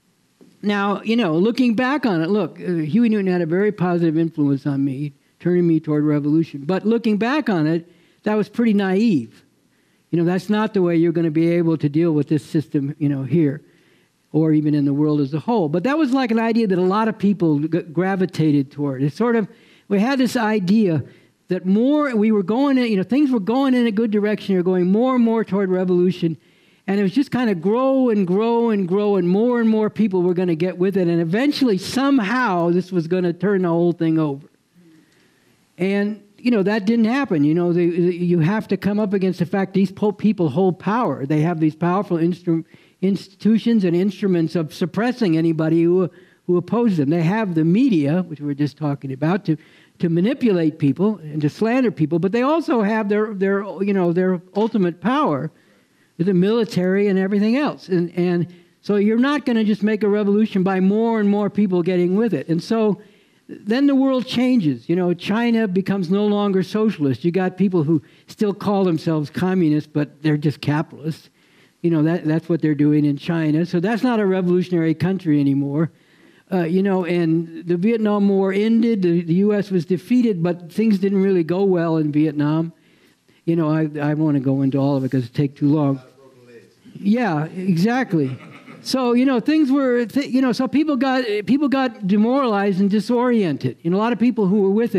Now, you know, looking back on it, look, uh, Huey Newton had a very positive influence on me, turning me toward revolution. But looking back on it, that was pretty naive. You know, that's not the way you're going to be able to deal with this system, you know, here, or even in the world as a whole. But that was like an idea that a lot of people g- gravitated toward. It's sort of, we had this idea that more, we were going in, you know, things were going in a good direction. You're going more and more toward revolution. And it was just kind of grow and grow and grow, and more and more people were going to get with it. And eventually, somehow, this was going to turn the whole thing over. And you know, that didn't happen. You know, the, you have to come up against the fact these people hold power. They have these powerful instru- institutions and instruments of suppressing anybody who who opposes them. They have the media, which we were just talking about, to to manipulate people and to slander people. But they also have their their you know their ultimate power, the military and everything else. And and so you're not going to just make a revolution by more and more people getting with it. And so then the world changes. You know, China becomes no longer socialist. You got people who still call themselves communists, but they're just capitalists. You know, that that's what they're doing in China. So that's not a revolutionary country anymore. Uh, you know, and the Vietnam War ended. The, the U S was defeated, but things didn't really go well in Vietnam. You know, I I won't want to go into all of it because it take too long. Yeah, exactly. So, you know, things were, th- you know, so people got people got demoralized and disoriented. You know, a lot of people who were with it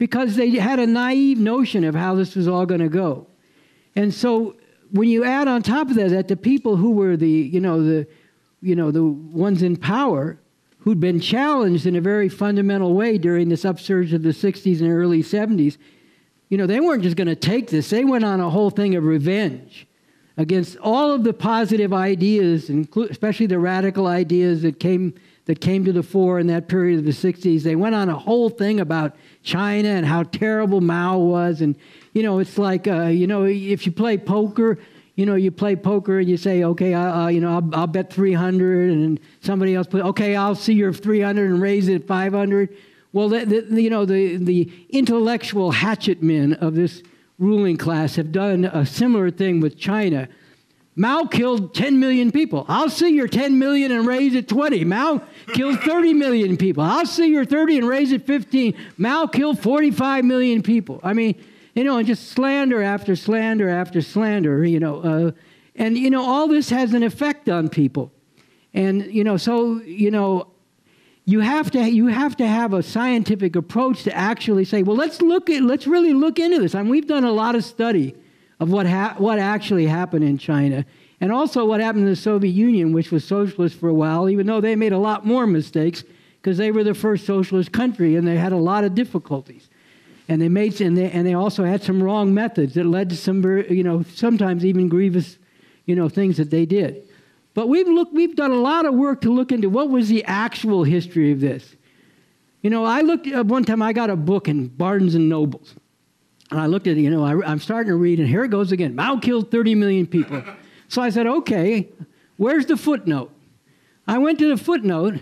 because they had a naive notion of how this was all going to go. And so when you add on top of that, that the people who were the, you know, the, you know, the ones in power who'd been challenged in a very fundamental way during this upsurge of the sixties and early seventies, you know, they weren't just going to take this. They went on a whole thing of revenge against all of the positive ideas, especially the radical ideas that came that came to the fore in that period of the sixties. They went on a whole thing about China and how terrible Mao was. And, you know, it's like, uh, you know, if you play poker, you know, you play poker and you say, okay, uh, you know, I'll, I'll bet three hundred, and somebody else put, okay, I'll see your three hundred and raise it at five hundred. Well, the, the, you know, the, the intellectual hatchet men of this ruling class have done a similar thing with China. Mao killed ten million people. I'll see your ten million and raise it twenty. Mao killed thirty million people. I'll see your thirty and raise it fifteen. Mao killed forty-five million people. I mean, you know, and just slander after slander after slander, you know. Uh, and, you know, all this has an effect on people. And, you know, so, you know, you have to you have to have a scientific approach to actually say, well, let's look at let's really look into this. I mean, we've done a lot of study of what ha- what actually happened in China, and also what happened in the Soviet Union, which was socialist for a while, even though they made a lot more mistakes because they were the first socialist country and they had a lot of difficulties, and they made and they and they also had some wrong methods that led to some very, you know, sometimes even grievous, you know, things that they did. But we've looked, we've done a lot of work to look into what was the actual history of this. You know, I looked at one time. I got a book in Barnes and Nobles. And I looked at it, you know, I, I'm starting to read, and here it goes again. Mao killed thirty million people. So I said, okay, where's the footnote? I went to the footnote,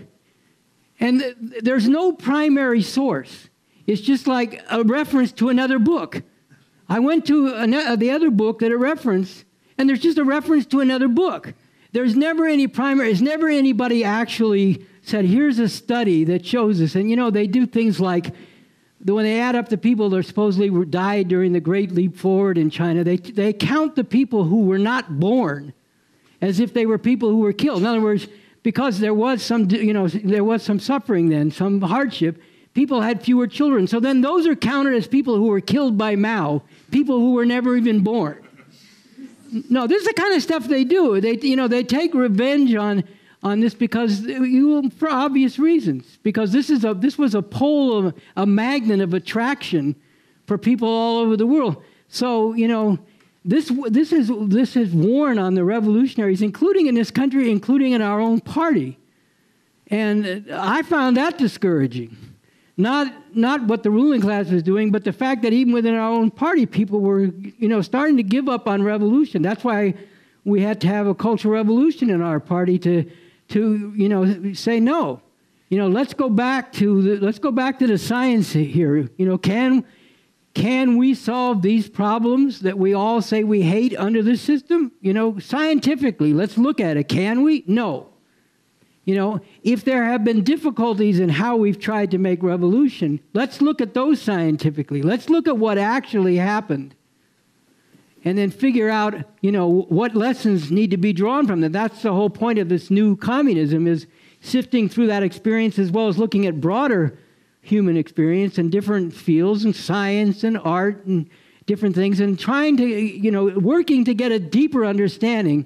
and th- there's no primary source. It's just like a reference to another book. I went to an- uh, the other book that it referenced, and there's just a reference to another book. There's never any primary, it's never anybody actually said, here's a study that shows this. And, you know, they do things like, when they add up the people that supposedly were died during the Great Leap Forward in China, they they count the people who were not born as if they were people who were killed. In other words, because there was some, you know, there was some suffering then, some hardship, people had fewer children. So then those are counted as people who were killed by Mao, people who were never even born. No, this is the kind of stuff they do. They, you know, they take revenge on. on this because you for obvious reasons, because this is a this was a pole of a magnet of attraction for people all over the world. So, you know, this this is this is worn on the revolutionaries, including in this country, including in our own party. And I found that discouraging. Not not what the ruling class was doing, but the fact that even within our own party, people were, you know, starting to give up on revolution. That's why we had to have a cultural revolution in our party to to, you know, say no. You know, let's go back to the, let's go back to the science here. You know, can can we solve these problems that we all say we hate under this system? You know, scientifically, let's look at it. Can we? No. You know, if there have been difficulties in how we've tried to make revolution, let's look at those scientifically. Let's look at what actually happened. And then figure out, you know, what lessons need to be drawn from that. That's the whole point of this new communism, is sifting through that experience as well as looking at broader human experience in different fields, and science and art and different things, and trying to, you know, working to get a deeper understanding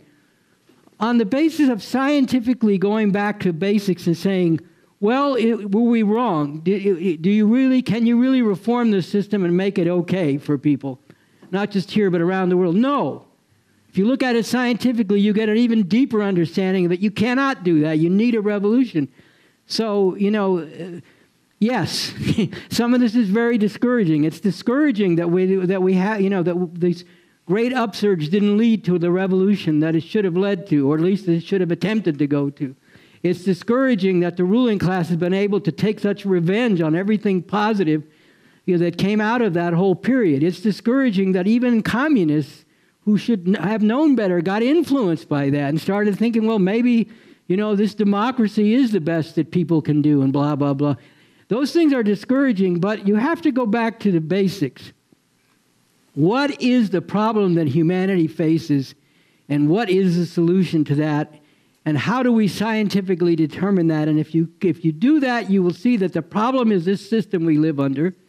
on the basis of scientifically going back to basics and saying, well, it, were we wrong? Do, do you really, can you really reform the system and make it okay for people? Not just here, but around the world. No. If you look at it scientifically, you get an even deeper understanding that you cannot do that. You need a revolution. So, you know, uh, yes, some of this is very discouraging. It's discouraging that we that we have, you know, that these great upsurge didn't lead to the revolution that it should have led to, or at least it should have attempted to go to. It's discouraging that the ruling class has been able to take such revenge on everything positive, you know, that came out of that whole period. It's discouraging that even communists who should have known better got influenced by that and started thinking, well, maybe, you know, this democracy is the best that people can do, and blah, blah, blah. Those things are discouraging, but you have to go back to the basics. What is the problem that humanity faces, and what is the solution to that? And how do we scientifically determine that? And if you if you do that, you will see that the problem is this system we live under.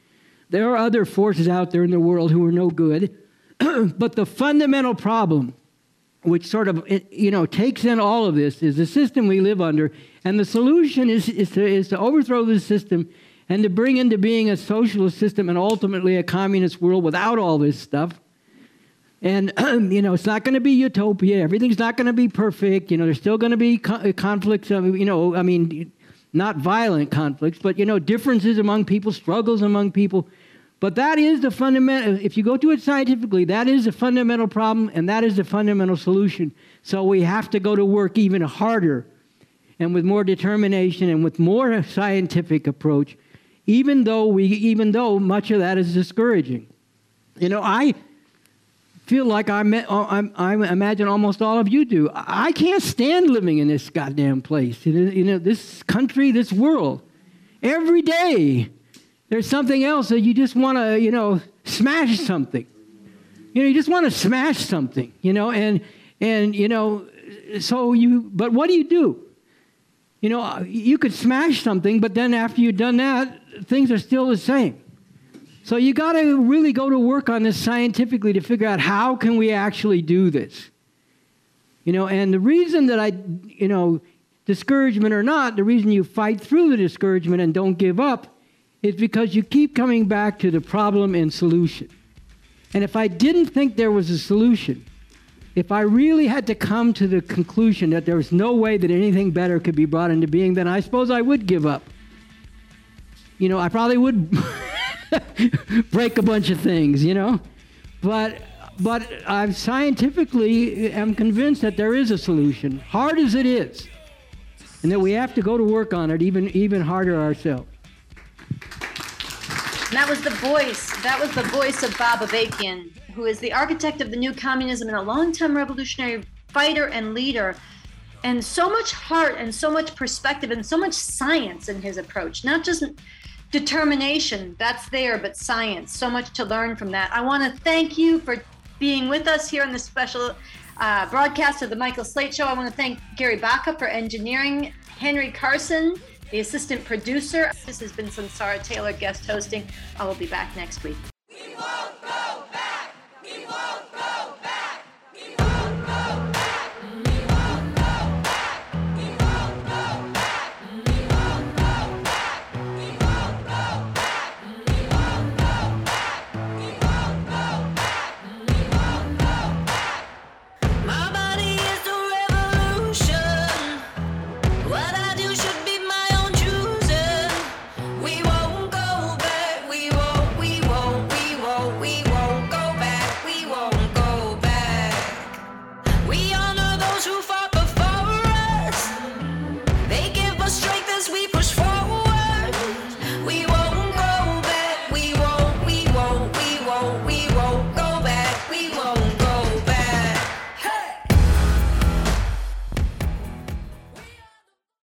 There are other forces out there in the world who are no good. But the fundamental problem, which sort of, you know, takes in all of this, is the system we live under. And the solution is, is, to, is to overthrow this system and to bring into being a socialist system and ultimately a communist world without all this stuff. And, you know, it's not going to be utopia. Everything's not going to be perfect. You know, there's still going to be co- conflicts, of, you know, I mean, not violent conflicts, but, you know, differences among people, struggles among people. But that is the fundamental, if you go to it scientifically, that is the fundamental problem and that is the fundamental solution. So we have to go to work even harder and with more determination and with more scientific approach, even though we, even though much of that is discouraging. You know, I feel like I, I, I imagine almost all of you do. I can't stand living in this goddamn place, you know, this country, this world. Every day, there's something else that you just want to, you know, smash something. You know, you just want to smash something, you know, and, and, you know, so you, but what do you do? You know, you could smash something, but then after you've done that, things are still the same. So you got to really go to work on this scientifically to figure out how can we actually do this. You know, and the reason that I, you know, discouragement or not, the reason you fight through the discouragement and don't give up is because you keep coming back to the problem and solution. And if I didn't think there was a solution, if I really had to come to the conclusion that there was no way that anything better could be brought into being, then I suppose I would give up. You know, I probably would break a bunch of things, you know. But but I scientifically am convinced that there is a solution, hard as it is, and that we have to go to work on it even even harder ourselves. And that was the voice. That was the voice of Bob Avakian, who is the architect of the new communism and a longtime revolutionary fighter and leader. And so much heart and so much perspective and so much science in his approach. Not just determination, that's there, but science. So much to learn from that. I want to thank you for being with us here on this special uh, broadcast of the Michael Slate Show. I want to thank Gary Baca for engineering, Henry Carson, the assistant producer. This has been Sansara Taylor guest hosting. I will be back next week.